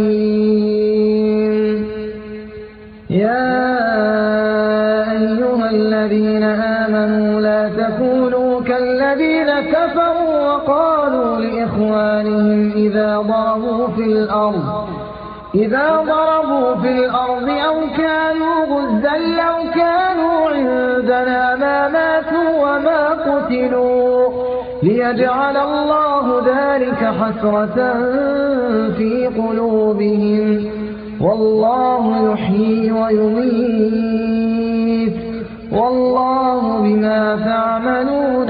حليم. يا أيها الذين آمنوا لا تكونوا كالذين كفروا وقالوا لإخوانهم إذا ضربوا في الأرض إذا ضربوا في الأرض أو كانوا غزا لو كانوا عندنا ما ماتوا وما قتلوا ليجعل الله ذلك حسرة في قلوبهم والله يحيي ويميت والله بما تعملون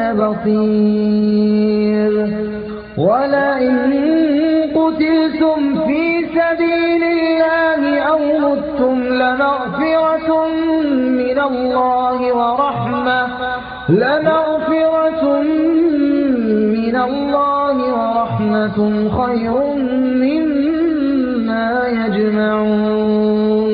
بصير. ولئن قتلتم في سبيل الله أو متم لمغفرة من الله ورحمة لمغفرة من الله ورحمة خير مما يجمعون.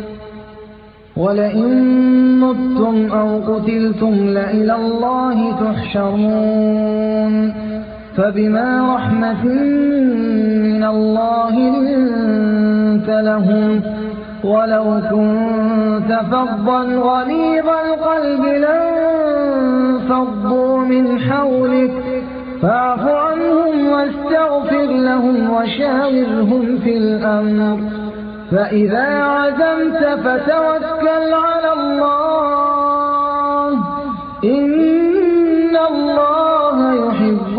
ولئن متم أو قتلتم لإلى الله تحشرون. فبما رحمة من الله لنت لهم ولو كنت فظا غليظ القلب لانفضوا من حولك فاعف عنهم واستغفر لهم وشاورهم في الأمر فإذا عزمت فتوكل على الله إن الله يحب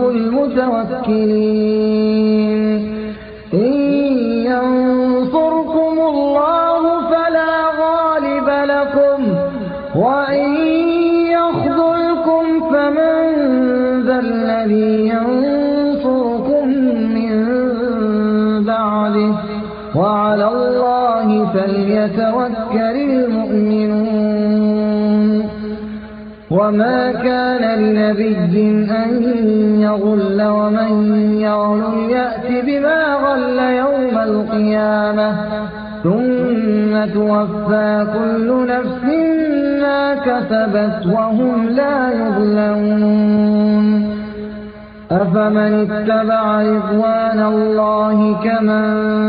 المتوكلين. إن ينصركم الله فلا غالب لكم وإن يخذلكم فمن ذا الذي ينصركم من بعده وعلى الله فليتوكل المؤمنون. وما كان لنبي أن يغل ومن يغل يأت بما غل يوم القيامة ثم توفى كل نفس ما كسبت وهم لا يظلمون. أفمن اتبع رضوان الله كمن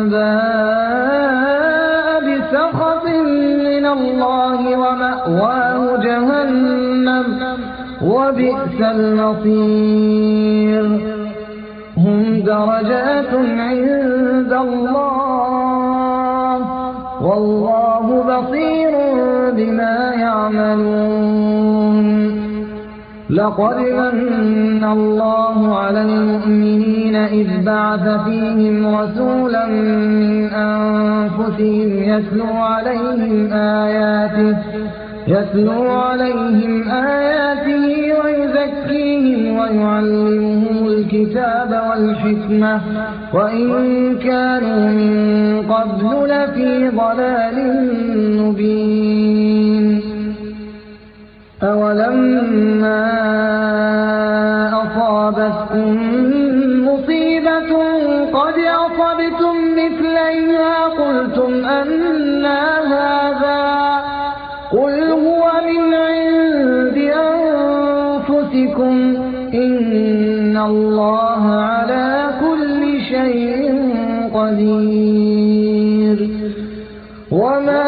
باء بسخط من الله ومأواه جهنم وبئس المصير. هم درجات عند الله والله بصير بما يعملون. لقد من الله على المؤمنين إذ بعث فيهم رسولا من أنفسهم يتلو عليهم آياته يتلو عليهم آياته ويزكيهم ويعلمهم الكتاب والحكمة وإن كانوا من قبل لفي ضلال مبين. أولما أصابتكم مصيبة قد أصبتم مثليها قلتم أنى هذا قل هو من عند أنفسكم إن الله على كل شيء قدير. وما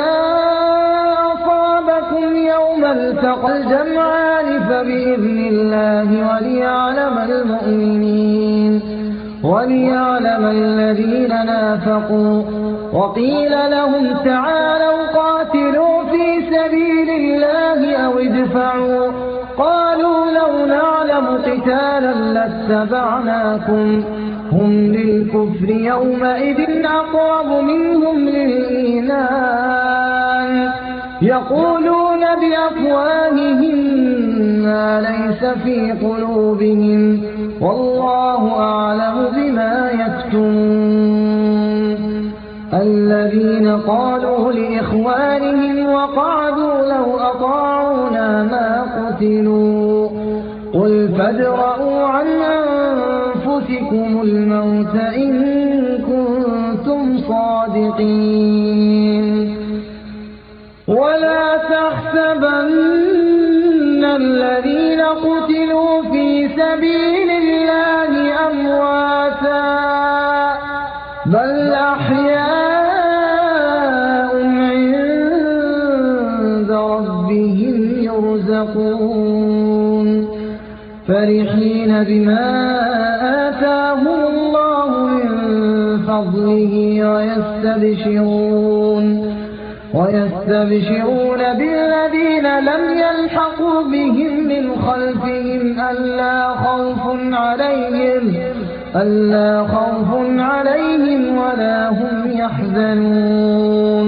التقى الجمعان فبإذن الله وليعلم المؤمنين وليعلم الذين نافقوا. وقيل لهم تعالوا قاتلوا في سبيل الله أو ادفعوا قالوا لو نعلم قتالا لاتبعناكم هم للكفر يومئذ أقرب منهم للإيمان يقولون بأفواههم ما ليس في قلوبهم والله أعلم بما يكتمون. الذين قالوا لإخوانهم وقعدوا لو أطاعونا ما قتلوا قل فادرءوا عن أنفسكم الموت إن كنتم صادقين. ولا تحسبن الذين قتلوا في سبيل الله أمواتا بل أحياء عند ربهم يرزقون فرحين بما آتاهم الله من فضله به ويستبشرون ويستبشرون بالذين لم يلحقوا بهم من خلفهم ألا خوف عليهم ألا خوف عليهم ولا هم يحزنون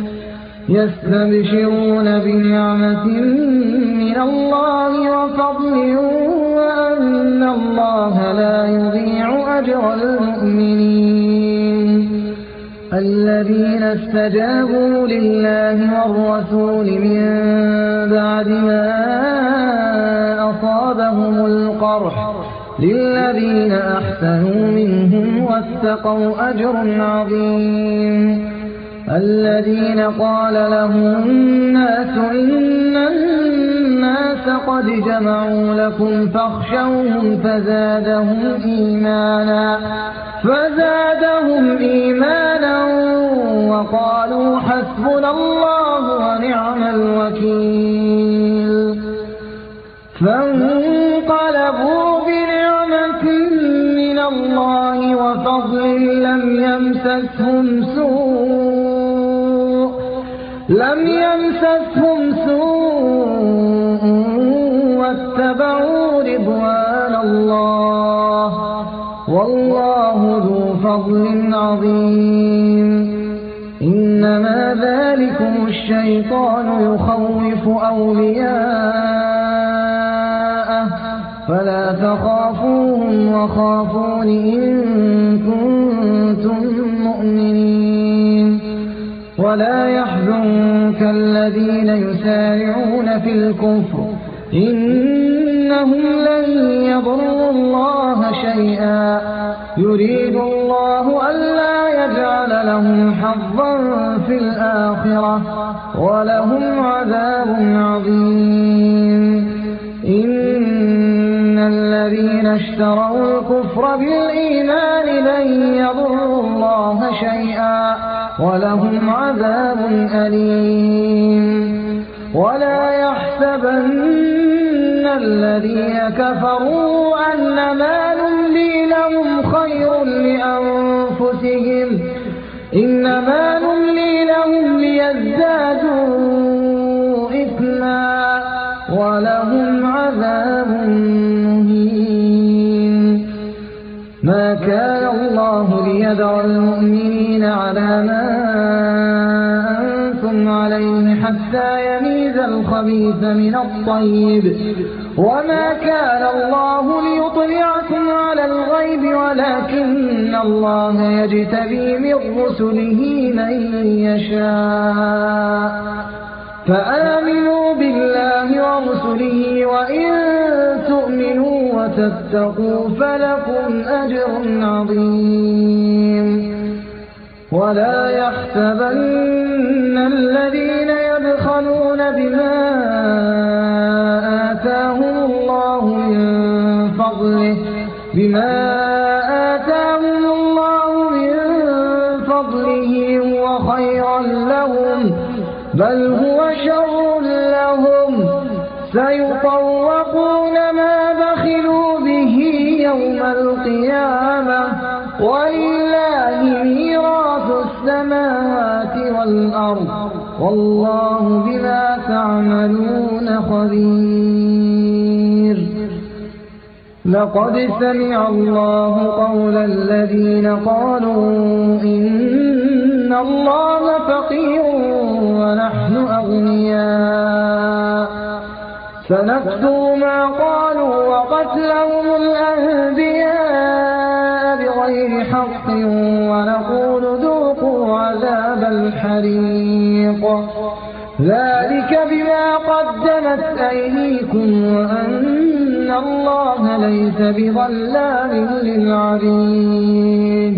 يستبشرون بنعمة من الله وفضل وأن الله لا يضيع أجر المؤمنين الذين استجابوا لله والرسول من بعد ما أصابهم القرح للذين أحسنوا منهم واتقوا أجر عظيم الذين قال لهم الناس إن الناس قد جمعوا لكم فاخشوهم فزادهم إيمانا فزادهم إيمانا وقالوا حسبنا الله ونعم الوكيل فانقلبوا بنعمة من الله وفضل لم يمسسهم سوء لم يمسسهم سوء واتبعوا رضوان الله والله ذو فضل عظيم إنما ذلكم الشيطان يخوف أولياءه فلا تخافوهم وخافون إن كنتم مؤمنين ولا يحزنك الذين يسارعون في الكفر إنهم لن يضروا الله شيئا يريد الله ألا يجعل لهم حظا في الآخرة ولهم عذاب عظيم إن الذين اشتروا الكفر بالإيمان لن يضروا الله شيئا ولهم عذاب أليم ولا يحسبن الذين كفروا أنما نملي لهم خير لأنفسهم إنما نملي لهم ليزدادوا إثما ولهم عذاب مهين ما كان الله ليذر المؤمنين على ما أنتم عليه حتى يميز الخبيث من الطيب وما كان الله ليطلعكم على الغيب ولكن الله يجتبي من رسله من يشاء فآمنوا بالله ورسله وإن تؤمنوا وتتقوا فلكم أجر عظيم ولا يحسبن الذين يبخلون بما آتاهم الله من فضله بما آتاهم الله من فضله هو خيرا لهم بل هو شر لهم سيطوقون ما بخلوا به يوم القيامة ولله ميراث السماوات والأرض والله بما تعملون خبير لقد سمع الله قول الذين قالوا إن الله فقير ونحن أغنياء سنكتب ما قالوا وقتلهم الأنبياء بغير حق ونقول ذوقوا عذاب الحريق ذلك بما قدمت أيديكم وأن الله ليس بظلام للعبيد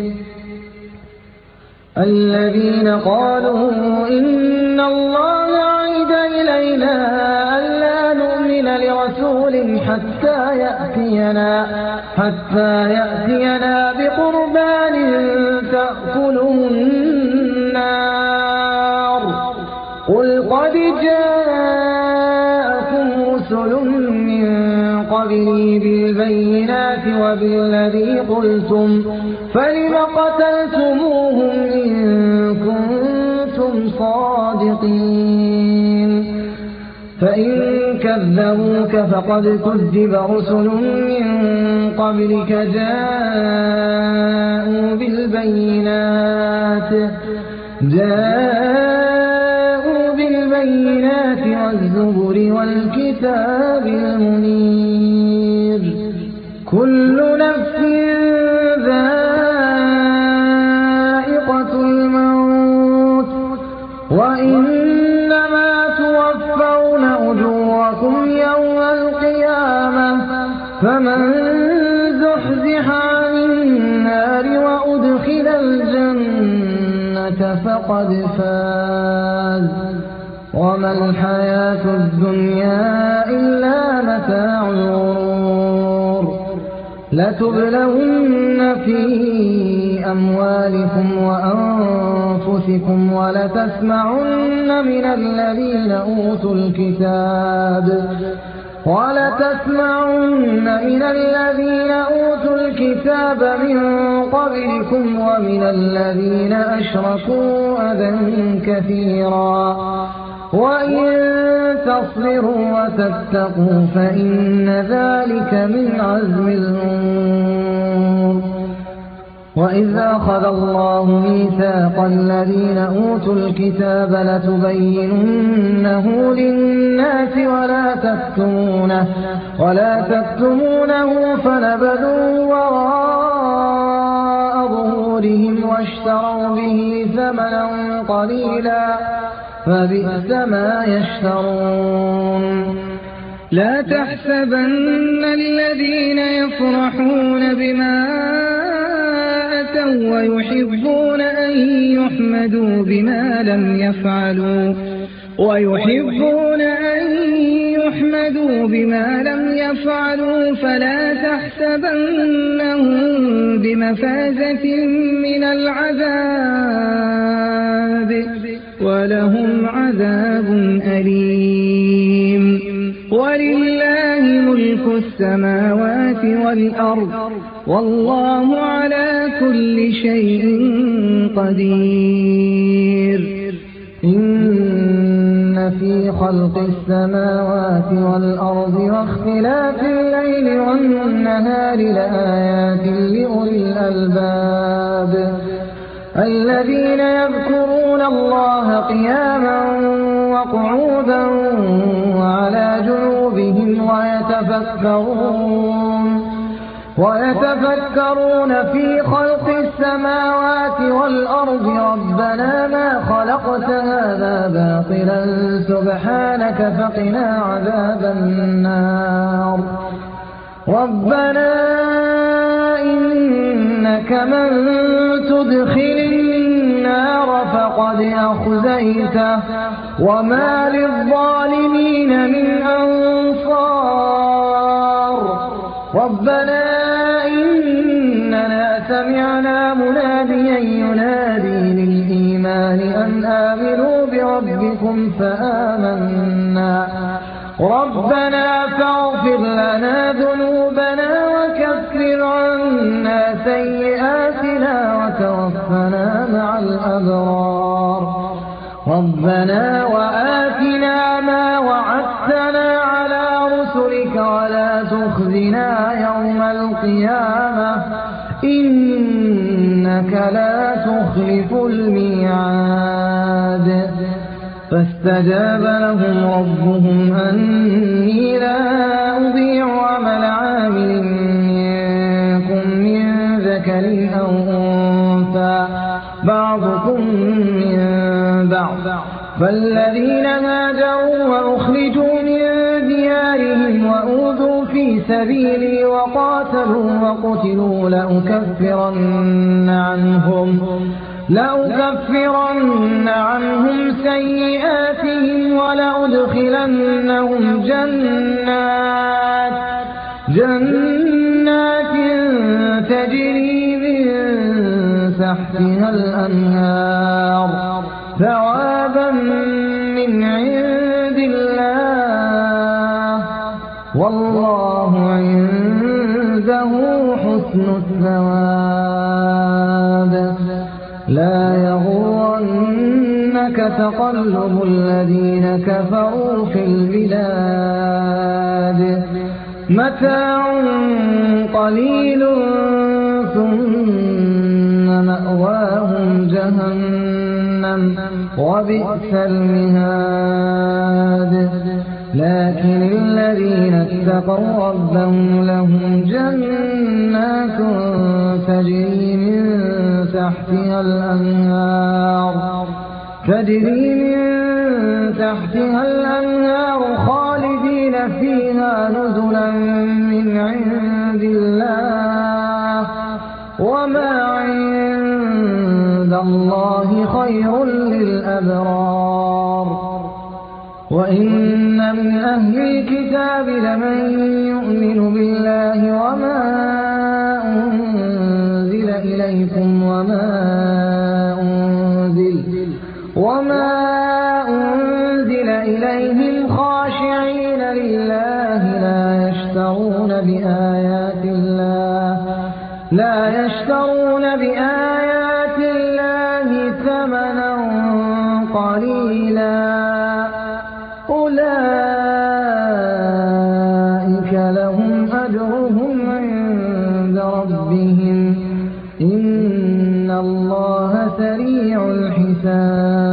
الذين قالوا إن الله عهد إلينا ألا نؤمن لرسول حتى يأتينا حتى يأتينا بقربان تأكله النار قل قد جاءكم رسل من قبلي بالبينات وبالذي قلتم فلم قتلتموهم إن كنتم صادقين فإن كذبوك فقد كذب رسل من قبلك جاءوا بالبينات جاءوا بالبينات والزبر والكتاب المنير كل نفس ذائقة الموت وإنما توفون أجوركم يوم القيامة فمن زحزح عن النار وأدخل الجنة فقد فاز وما الحياة الدنيا إلا متاع الغرور لتبلون في أموالكم وأنفسكم ولتسمعن من الذين أوتوا الكتاب ولتسمعن من الذين أوتوا الكتاب من قبلكم ومن الذين أشركوا أذى كثيرا وإن تصبروا وتتقوا فإن ذلك من عزم الأمور وإذ أخذ الله ميثاق الذين أوتوا الكتاب لتبيننه للناس ولا تكتمونه ولا تكتمونه فنبذوه وراء ظهورهم واشتروا به ثمنا قليلا فبئس ما يشترون لا تحسبن الذين يفرحون بما أتوا ويحبون أن يحمدوا بما لم يفعلوا ويحبون أن يحمدوا بما لم يفعلوا فلا تحسبنهم بمفازة من العذاب ولهم عذاب أليم ولله ملك السماوات والأرض والله على كل شيء قدير إن في خلق السماوات والأرض واختلاف الليل والنهار لآيات لأولي الألباب الذين يذكرون الله قياما وقعودا وعلى جنوبهم ويتفكرون ويتفكرون في خلق السماوات والأرض ربنا ما خلقت هذا باطلا سبحانك فقنا عذاب النار ربنا إنك من تدخل النار فقد أخزيته وما للظالمين من أنصار ربنا إننا سمعنا مناديا ينادي للإيمان أن آمنوا بربكم فآمنا ربنا فاغفر لنا ذنوبنا وكفر عنا سيئاتنا وتوفنا مع الأبرار ربنا وآتنا ما وعدتنا على رسلك ولا تخزنا يوم القيامة إنك لا تخلف الميعاد فاستجاب لهم ربهم أني لا أضيع عمل عامل منكم من ذكر أو أنثى بعضكم من بعض فالذين هاجروا وأخرجوا من ديارهم وأوذوا في سبيلي وقاتلوا وقتلوا لأكفرن عنهم لأكفرن عنهم سيئاتهم ولأدخلنهم جنات جنات تجري من تحتها الأنهار ثوابا من عند الله والله عنده حسن الثواب يغرنك تقلب الذين كفروا في البلاد متاع قليل ثم مأواهم جهنم وبئس المهاد لكن الذين اتقوا ربهم لهم جنات تجري من تحتها الأنهار تجري من تحتها الأنهار خالدين فيها نزلا من عند الله وما عند الله خير للأبرار وإن من أهل الكتاب لمن يؤمن بالله وما أنزل إليكم وما أنزل وما أنزل إليهم خاشعين لله لا يشترون بآيات الله لا يشترون بآيات الله ثمنا قليلا أولئك لهم أجرهم عند ربهم إن الله سريع الحساب